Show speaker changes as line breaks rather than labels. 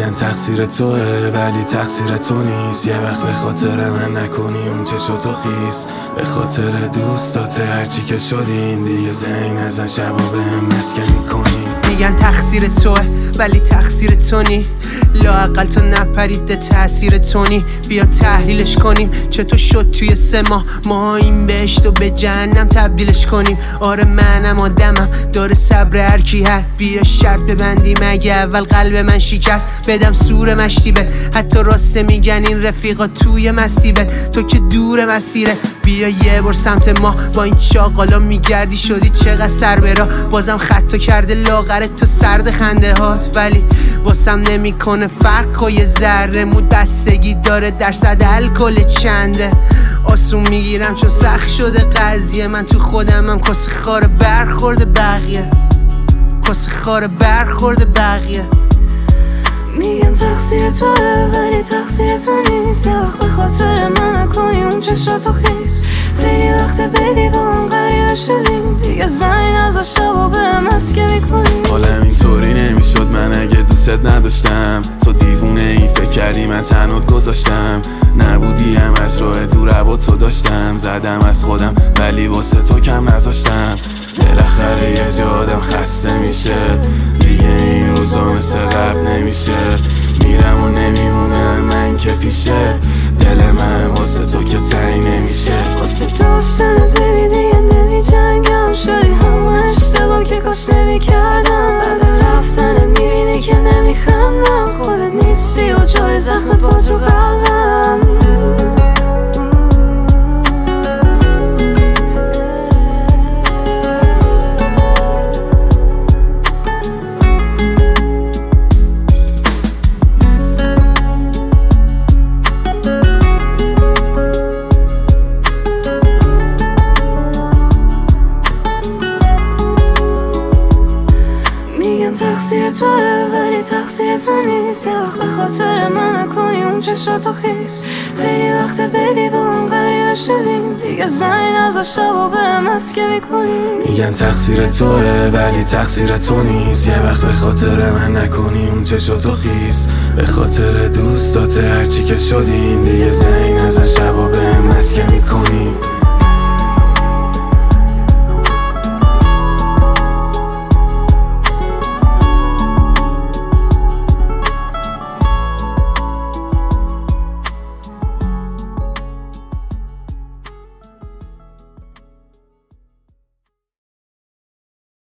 میگن تقصیر توه ولی تقصیر تو نیست. یه وقت به خاطر من نکنی اون چشاتو خیس، به خاطر دوستات هرچی که شدین دیگه زنگ نزن شبا بهم مسکنی کنی.
میگن تقصیر توه ولی تقصیر تو نی، لااقل تو نپریده تأثیر تونی. بیا تحلیلش کنیم چطور شد توی 3 ماه ما این بهشت و به جهنم تبدیلش کنیم. آره منم آدمم داره صبر هر کی هست، بیا شرط ببندیم اگه اول قلب من شکست بدم سور مشتیبه. حتی راسته میگن این رفیقا توی مستیبه، تو که دور مسیره. بیا یه بار سمت ما با این چاقالا میگردی شدی چقدر سر برا، بازم خطا کرده لاغرت تو سرد خنده هات، ولی واسم نمیکنه فرق و یه ذره مو بستگی داره درصد الکل چنده. آسون میگیرم چون سخت شده قضیه، من تو خودمم کاسه خار برخورد بقیه، کاسه خار برخورد بقیه.
میگن تقصیر توه ولی تقصیر تو نیست، یه وقت به خاطر من نکنی اون چشاتو خیس. خیلی وقت بیبی با هم غریبه شدیم، دیگه زنی نزا شبا بهم مسکه میکنیم.
حالم اینطوری نمیشد من اگه دوست نداشتم، تو دیوونه ای فکر کردی من تنهات گذاشتم. نبودیم از راه دور با تو داشتم، زدم از خودم ولی واسه تو کم نذاشتم. بالاخره یه جا آدم خسته میشه، دیگه این روزا مثل قبل نمیشه. میرم و نمیمونه من که پیشه، دل من واسه تو که تنگ نمیشه.
واسه داشتنت بیبی دیگه نمی جنگم، شدی همون اشتباه که کاش نمی کردم. بعد رفتنت میبینی که نمی خندم، خودت نیستی و جای زخم باز رو قلبم. تقصیر توه ولی تقصیر تو نیست، یه وقت به خاطر من نکنی اون چشاتو خیس. خیلی وقت بیبی با هم غریبه شدیم، دیگه زنی نزا شبا بهم مسکه میکنیم.
میگن تقصیر توه ولی تقصیر تو نیست، یه وقت به خاطر من نکنی اون چشاتو خیس. به خاطر دوستات هرچی که شدیم دیگه زنگ نزن شبا بهم مسکه میکنیم.